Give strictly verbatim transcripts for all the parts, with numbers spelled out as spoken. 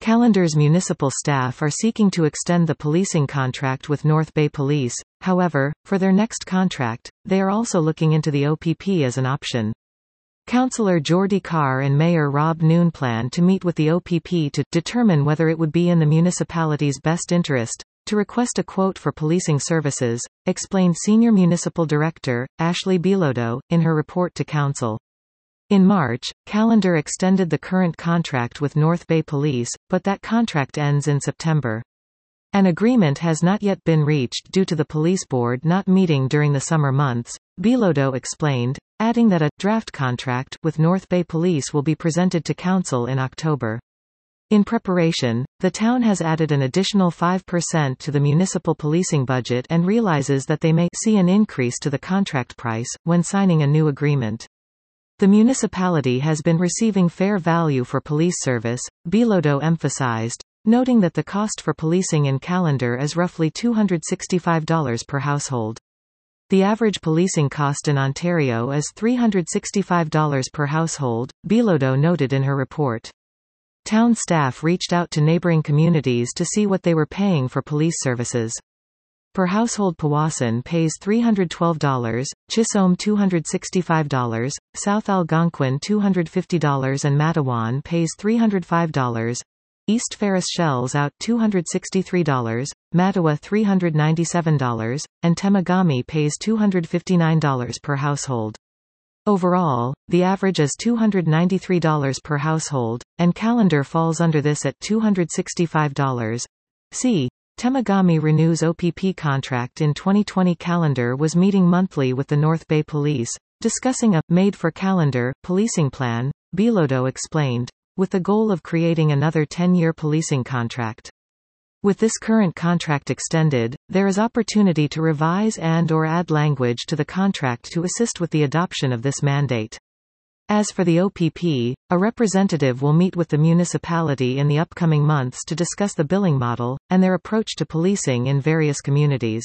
Callender's municipal staff are seeking to extend the policing contract with North Bay Police. However, for their next contract, they are also looking into the O P P as an option. Councillor Geordie Carr and Mayor Rob Noon plan to meet with the O P P to determine whether it would be in the municipality's best interest to request a quote for policing services, explained Senior Municipal Director, Ashley Bilodeau, in her report to Council. In March, Callender extended the current contract with North Bay Police, but that contract ends in September. An agreement has not yet been reached due to the police board not meeting during the summer months, Bilodeau explained, adding that a draft contract with North Bay Police will be presented to Council in October. In preparation, the town has added an additional five percent to the municipal policing budget and realizes that they may see an increase to the contract price when signing a new agreement. The municipality has been receiving fair value for police service, Bilodeau emphasized, noting that the cost for policing in Callender is roughly two hundred sixty-five dollars per household. The average policing cost in Ontario is three hundred sixty-five dollars per household, Bilodeau noted in her report. Town staff reached out to neighboring communities to see what they were paying for police services. Per household, Powassan pays three hundred twelve dollars, Chisholm two hundred sixty-five dollars, South Algonquin two hundred fifty dollars and Matawan pays three hundred five dollars. East Ferris shells out two hundred sixty-three dollars, Mattawa three hundred ninety-seven dollars, and Temagami pays two hundred fifty-nine dollars per household. Overall, the average is two hundred ninety-three dollars per household, and Callender falls under this at two hundred sixty-five dollars. See, Temagami renews O P P contract in twenty twenty. Callender was meeting monthly with the North Bay Police, discussing a made-for-Callender policing plan, Bilodeau explained, with the goal of creating another ten-year policing contract. With this current contract extended, there is opportunity to revise and or add language to the contract to assist with the adoption of this mandate. As for the O P P, a representative will meet with the municipality in the upcoming months to discuss the billing model, and their approach to policing in various communities.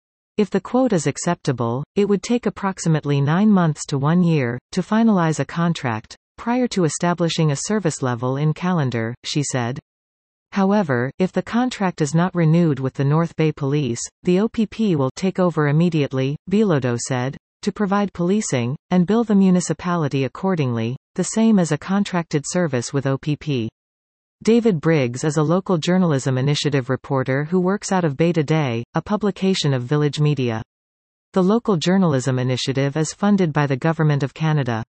If the quote is acceptable, it would take approximately nine months to one year, to finalize a contract, prior to establishing a service level in Callender, she said. However, if the contract is not renewed with the North Bay Police, the O P P will take over immediately, Bilodeau said, to provide policing, and bill the municipality accordingly, the same as a contracted service with O P P. David Briggs is a local journalism initiative reporter who works out of Beta Day, a publication of Village Media. The local journalism initiative is funded by the Government of Canada.